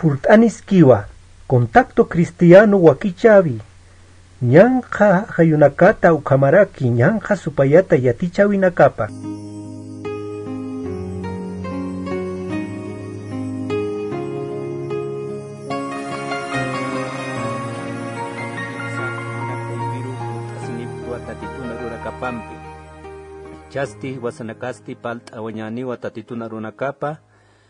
furtanis kiwa, contacto cristiano wakichavi, ñanja hayunakata ukamaraki, ñanja supayata yatichawinakapa. Chasti wasanakasti palt awanyani watatituna runakapa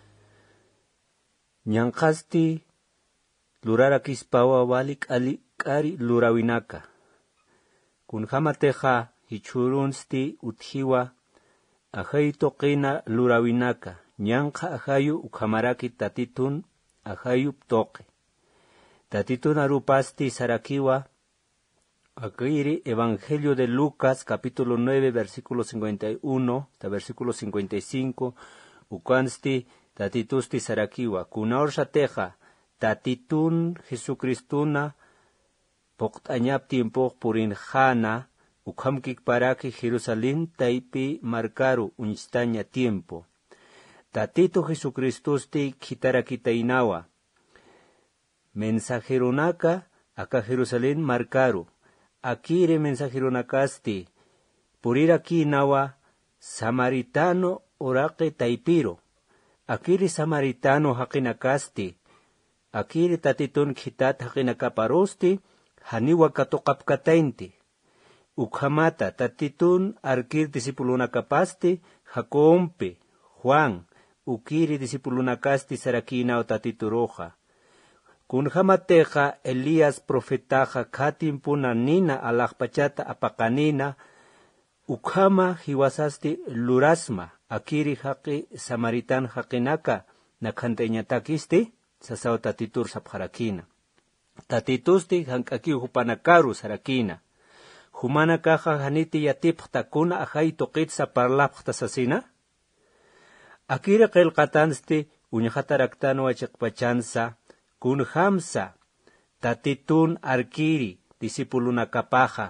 ñanqasti lurarakispawa walik ali kari lurawinaka kunhamateja hichurunsti uthiwa ajayto qina lurawinaka ñanqa ajayu ukhamaraki tatitun ajayu toqe tatitun arupasti sarakiwa Akiri, Evangelio de Lucas, capítulo 9, versículo 51, hasta versículo 55, ukansti, tatitusti sarakiwa, kunaor shateja, tatitun Jesucristuna, poktañap tiempo purinjana, ukamkik paraki Jerusalén, taipi marcaru, unstaña tiempo. Tatito Jesucristusti, kitarakitainawa, mensajeronaka, aka Jerusalén marcaru, Akire mensajeronakasti, purira kinawa, samaritano orake taipiro. Akiri samaritano hakinakasti, akiri tatitun kitat hakinakaparosti, haniwa katokapkatainti. Ukhamata tatitun arkir disipulunakapasti, Jacompe, Juan, ukiri disipulunakasti sarakina o tatituroja. Kunhamateja Elías profetaja katimpuna nina alakpachata apakanina ukhama hiwasasti lurasma akiri haqi samaritan haqinaka nakhanteñatakisti sasaw tatitur sapharakina tatitusti hankaki hupanakaru sarakina humanakaja haniti yatiphtakuna ajay toqit saparlapkhta sasina akiri qilqatansti uñhataraktan wachiqpachansa kunhamsa tatitun arkiri disipulunakapaja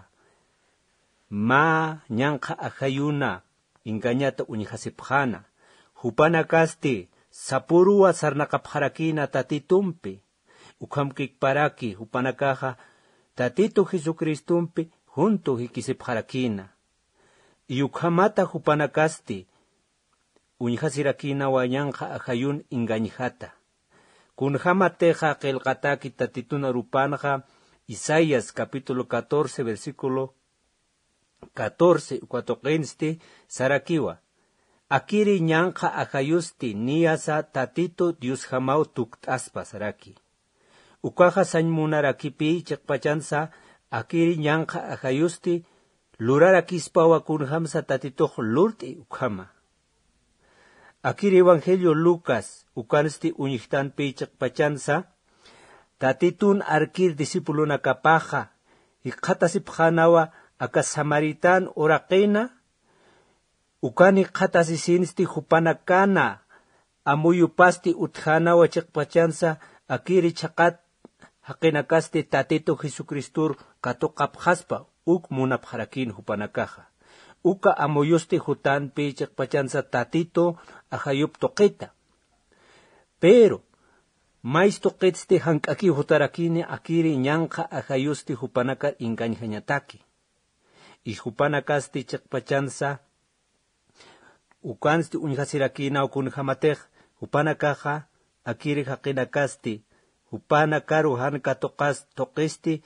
ma ñanqa ajayuna inganyata uñihasipjana hupanakasti sapuruwa sarnakapharakina tatitumpi ukhamkikparaki hupanakaja tatitu Jesucristumpi junto hikisipharakina y ukhamata hupanakasti uñihasirakina wa ñanqa ajayun inganyihata Kunhamateja kelqataki tatituna rupanja Isaías capítulo 14 versículo 14 cuatoqensti sarakiwa akiri ñanqa ajayusti niyasa tatito Dios jamau tuktaspa saraki ukaja sañmunarakipi chiqpachansa akiri ñanqa ajayusti lurarakispawa kunhamsa tatitoq lurti ukhama Akiri Evangelio Lucas, ukansti uñihtan pichakpachansa, tatitun arkir disipulunakapaja, iqhatasipjanawa aka Samaritan oraqena, ukani qhatasisinsti hupanakana, amuyupasti utjanawa chakpachansa, akiri chaqat haqinakasti tatito Jesucristur katoqapjaspa, uk munapjarakin hupanakaja. Uka amoyusti hutan pichak pachansa tatito ajayup toqeta. Pero, mais toqetste hankaki hutarakini akiri ñanqa ajayusti hupanakar ingañhañataki. Y hupanakasti chakpachansa ukansti uñhasirakina ukunhamatej hupanakaja akiri haqinakasti hupanakaru hanka toqesti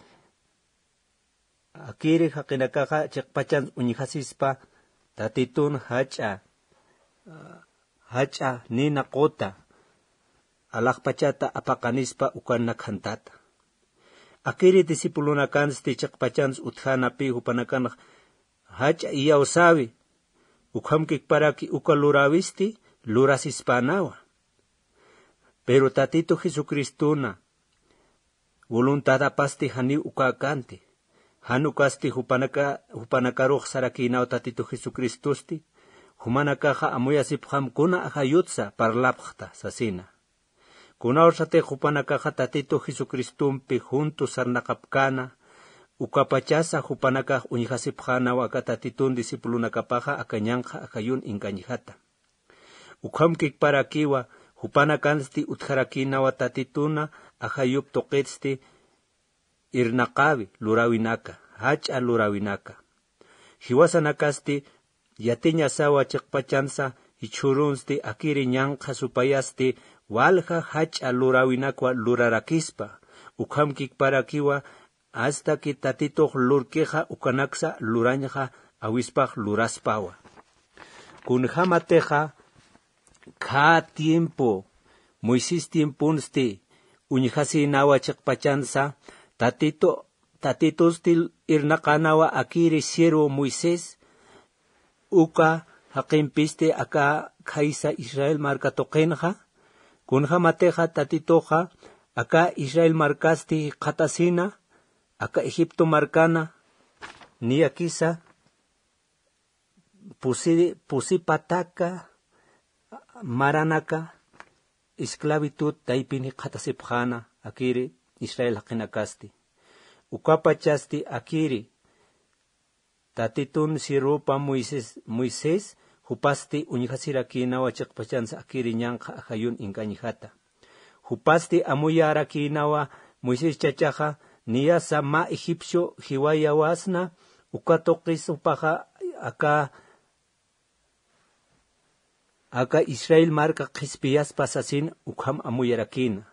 Akiri haqinakaja chiqpachan uñihasispa tatitun hacha nina qota alaqpachata apaqanispa ukannakhantata. Akiri disipulunakansti chiqpachans uthanapi hupanakan hacha iyawsawi ukhamkikparaki ukalurawisti lurasispanawa. Pero tatito Jesucristuna voluntad apasti hani ukakante. Hanukasti hupanakaruq sarakina tatito Jesucristusti, humanakaja amuyasipjam kuna ajayutsa parlapjta sasina. Kuna orsate hupanakaja tatito Jesucristumpi junto sarnakapkana, ukapachasa hupanakaj uñihasipjana waka tatitun disipulunakapaja akañanja akayun inkañijata. Ukhamkik parakiwa Hupana kansti utjarakinawa tatituna ajayup toqetsti irnaqavi lurawinaka, hacha lurawinaka. Hiwasanakasti yatiña sawa chiqpachansa ichurunsti akiri ñanqa supayasti walja hacha lurawinakwa lurarakispa. Ukamkik parakiwa hasta que tatitoq lurkeja ukanaksa lurañja awispaq luraspawa. Kunjamateja ka tiempo Moisés tiempunsti uñjasi nawa chiqpachansa tatitosti irnaqanawa akiri siervo Moisés uka haqinpiste aka kaisa Israel marka toqenja kunjamateja tatitoja aka Israel markasti qatasina aka Egipto markana ni akisa pusipataka maranaka esclavitud taipini qatasipjana akiri Israel haqinakasti ukapachasti akiri tatitun sirupa Moisés hupasti uñjasirakinawa chiqpachansa akiri ñanqa ajayun inkañijata hupasti amuyarakinawa Moisés chachaja niyasa ma egipcio hiwayawasna ukatoqis upaja aka Israel marka qispiyas pasasin ukham amuyarakina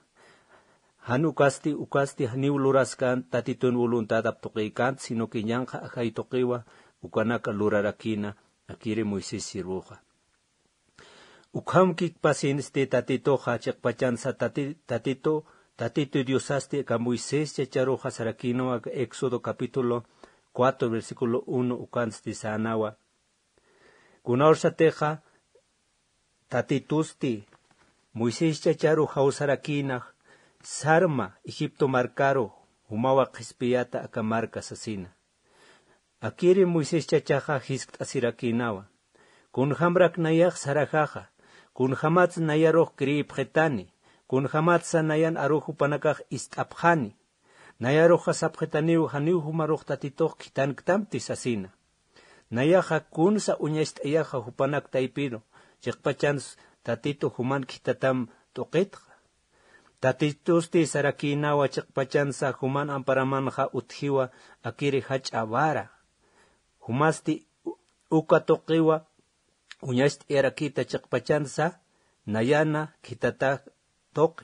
ukasti haniw luraskan tatitun voluntad aptoqikan sino que ñanqa ajay toqiwa ukanaka lurarakina akiri Moisés sirvuja ukhamkik pasinste tatitoja chiqpachansa tatito diosasti ka Moisés chacharoja sarakino aka Éxodo capítulo 4 versículo 1 ukansti sanawa kunawsateja tatitusti Moisés chacharo hawsarakina sarma Egipto markaro humawa qispiyata aka marka sasina akiri Moisés chachaja hisk'asirakinawa kunhamrak nayaq sarajaja kunhamats nayaroq kriipjetani kunhamats nayan aruju panakaj ist'apjani nayaroja sapjetaniw haniw humaroq tatitoq kitanktamti sasina nayaja kunsa uñast'ayaja hupanak taipino chiqpachans tatito human kitatam toqetqa tatitusti sarakinawa chiqpachansa human amparamanja utjiwa akiri hach'avara humasti uka toqiwa uñast'arakita chiqpachansa nayana kitata toqi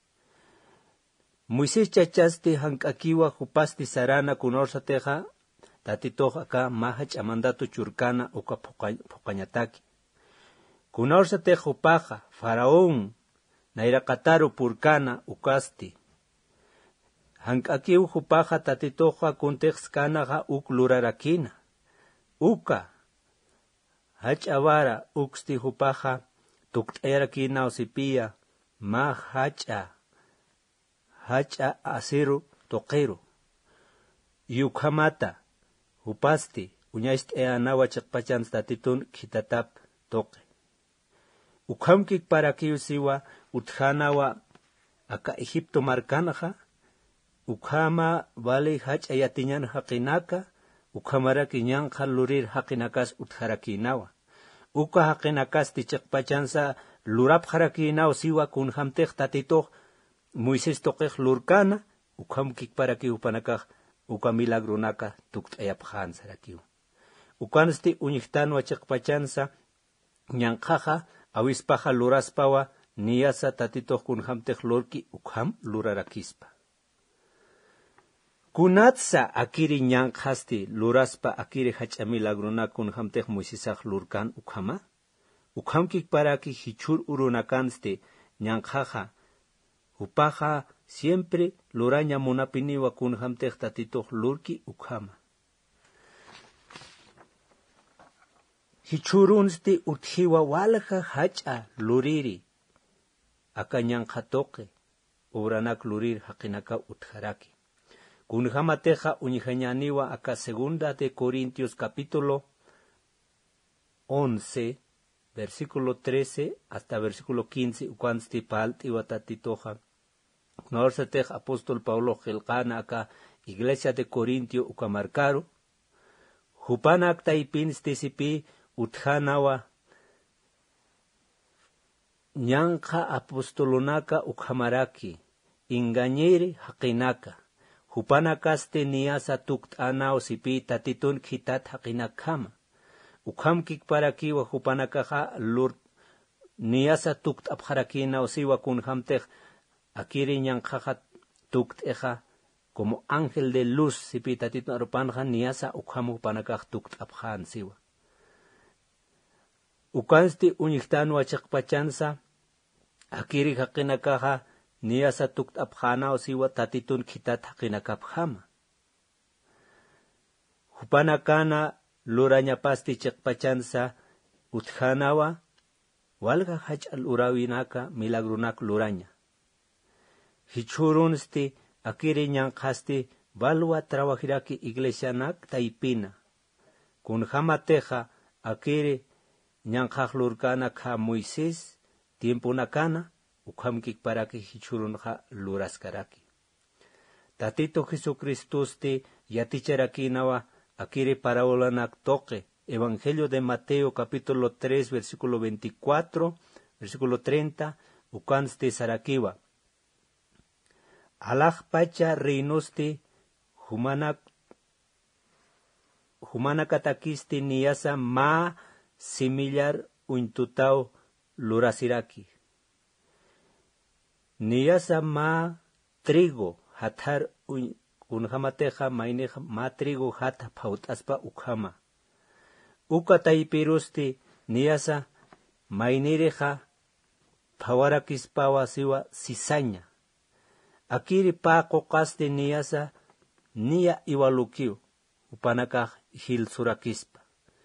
Moisés chachasti hank'akiwa hupasti sarana kunorsateja tatitoq aka mahach amandato churkana uka phuqañataki kunorsateja hupaja faraón nairaqataru purkana ukasti hank'akiw hupaja tatitoqa kunteqskanaqa uk lurarakina uka hach'avara uksti hupaja tukt'ayrakina usipiya ma hacha asiru toqero yukhamata hupasti uñast'ayanawa chiqpachans tatitun kitatap toqe ukhamkik parakiw siwa utjanawa aka Egipto markanaja ukhama vale hach'ayatiñan haqinaka ukhamaraki ñanqa lurir haqinakas utjarakinawa uka haqinakasti chiqpachansa lurapjarakinaw siwa kunhamteq tatitoq Moisés toqeq lurkana ukhamkik parakiw panakaj uka milagronaka tukt'ayapjan sarakiw ukansti uñiqtanwa chiqpachansa ñanqaja awispaja luraspawa niyasa tatitoq kunhamteq lurki ukham lurarakispa kunatsa akiri ñanqasti luraspa akiri hach'a milagrona kunhamteq Moisésaq lurkan ukhama ukhamkik paraki hichur urunakansti ñanqaja upaja siempre luraña munapiniwa kunhamteq tatitoq lurki ukhama hichurunsti utjiwa walja hach'a luriri aka ñanqa toqe obranak lurir haqinaka utjaraki kunjamateja uñijañaniwa aka segunda de Corintios capítulo 11 versículo 13 hasta versículo 15 ukansti paltiwa tatitoja norsetej apóstol Pablo Gelqana aka iglesia de Corintio ukamarkaru hupanak taipinsti sipi utjanawa ñanqa apostolonaka ukhamaraki, ingañiri haqinaka, hupanakaste niyasa tukt'anao sipi tatitun khitat haqinakama, ukhamkik parakiwa hupanakaha lur niyasa tukt'apjarakinao siwa kunhamtej, akiri ñanqaja tukt'eja, como ángel de luz sipi tatitun arupanja niyasa ukhamu hupanakaj tukt'apjan siwa. Ukansti uñiktanu achakpachansa, akiri haqinakaja niyasa tukt'apjanao siwa tatitun khitat haqinakapjama. Hupanakana lurañapasti chakpachansa utjanawa, walga hach'al urawinaka milagrunak luraña. Hichurunsti akiri ñanqasti balwa trabajiraki iglesianak taipina. Kunjamateja akiri ñanqaj lurkana ka Moisés tiempunakana ukhamkik paraki hichurunja luraskaraki. Tatito Jesucristusti yaticharaki akiri parábolanak toque. Evangelio de Mateo capítulo 3 versículo 24 versículo 30 ukansti sarakiwa. Alaj pacha reinusti humanakatakisti niyasa ma similar uintutao lurasiraki. Niyasa ma trigo hatar unhamateja maineja ma trigo hata pautaspa ukhama. Ukataipirusti niyasa mainireja pawarakispawa siwa sisaña. Akiri pako kaste niyasa niya iwalukiu upanakaj hil surakispa.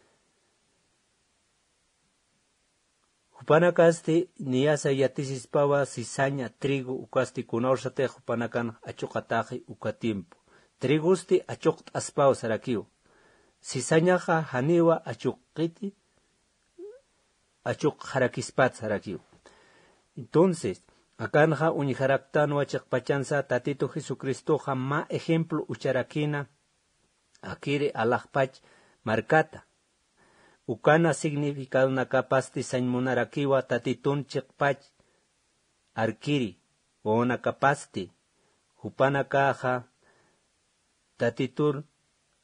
Upanakaste niyasa yatisispawa sisaña trigo ukasti kunausate upanakan achukataji ukatimpo. Trigusti achukt aspaw sarakiu. Sisañaja haniwa achukiti achuk harakispat sarakiu. Entonces, akanja unijaraktanwa chakpachansa tatito Jesucristo ma ejemplo ucharakina akiri alajpach markata. Ukana significado nakapasti sañmunarakiwa tatitun chakpach arkiri o nakapasti hupanakaja tatitun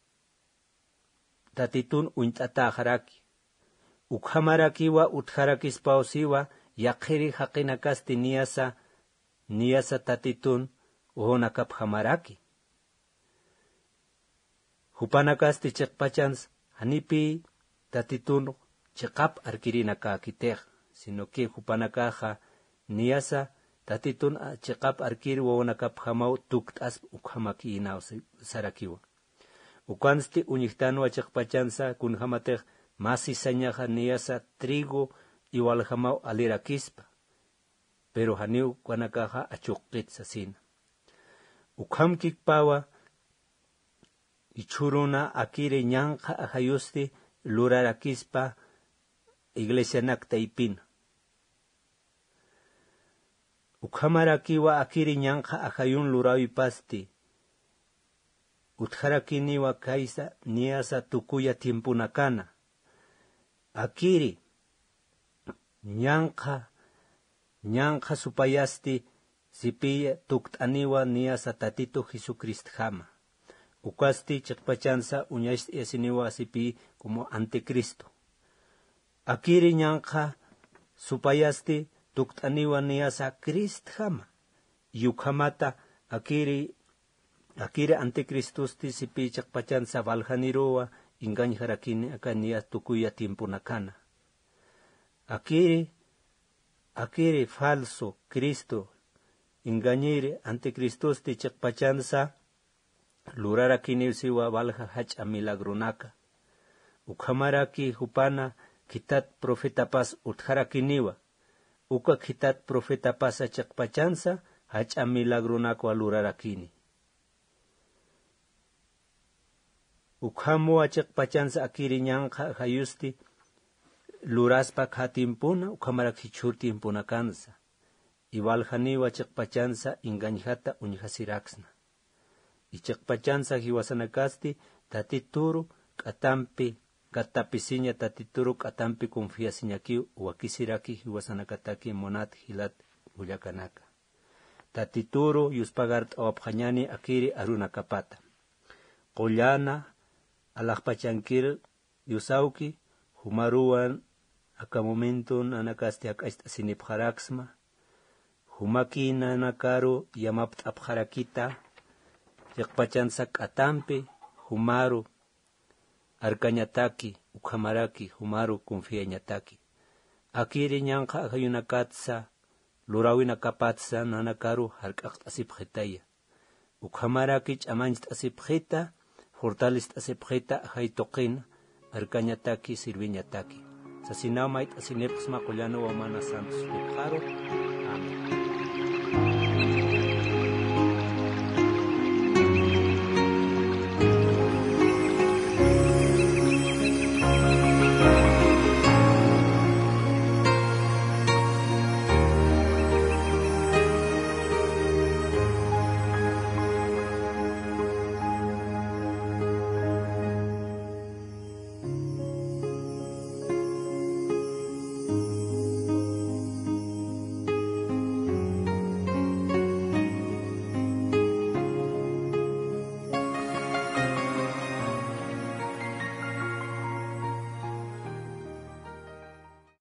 uintatajaraki. Ukhamarakiwa utjarakispaosiwa yakiri haqinakasti niyasa tatitun uhonakaphamaraki. Hupanakasti chikpachans hanipi tatitun chikap arkirinakakitej, sino que hupanakaja niyasa tatitun chikap arkiri uhonakaphamau tuktas ukhamakinaw sarakiwa. Ukansti uñiktanu chikpachansa kunhamatej masisañaja niyasa trigo iwalhamau alirakispa, pero haniu kwanakaja achukitsa sina. Ukhamkik pawa ichuruna akire ñanqa ajayusti lurarakispa iglesianak taipina. Ukhamarakiwa akire ñanqa ajayun lurawipasti utjarakiniwa kaisa niyasa tukuya tiempunakana. Akiri ñanqa supayasti sipiya tuktaniwa niyasa tatito Jesucristjama. Ukasti chikpachansa uñashti esiniwa sipi como anticristo. Akiri ñanqa supayasti tuktaniwa niyasa Cristjama. Yukhamata akiri anticristusti sipi chikpachansa valjanirowa ingañharakini aka niyas tukuya tiempunakana. Akiri falso Cristo engañire anticristosti chikpachansa lurarakini siwa valja hacha milagronaka. Ukhamaraki hupana kitat profetapas utjarakiniwa. Uka kitat profetapasa chikpachansa hacha milagronako lurarakini. Ukhamu chikpachansa akiri ñanqa hayusti luraspa khatimpuna ukamarak hichur tiempuna kansa. Iwaljaniwa chikpachansa ingañjata uñjasiraksna. Y chikpachansa hiwasanakasti tatituru katampi Gatapisiña tatituru katampi confiasiñaki wakisiraki hiwasanakataki monat hilat hullakanaka. Tatituru yuspagart awapjañani akiri aruna kapata. Qollana alakpachankir yusauki humaruan aka momento nanakaste akaist sinipjaraksma. Humaki nanakaru yamapt abjarakita yakpachansak atampi humaru arkañataki ukhamaraki humaru confiañataki. Akiri ñanqa akayunakatsa lurawina kapatsa nanakaru hark'aqt asipjetaya. Ukhamaraki ch'amanchit asipjeta fortalist asipjeta haytoqina arkañataki sirviñataki. Sasinawmait asinepsma Collano Wamana Santos Pijaro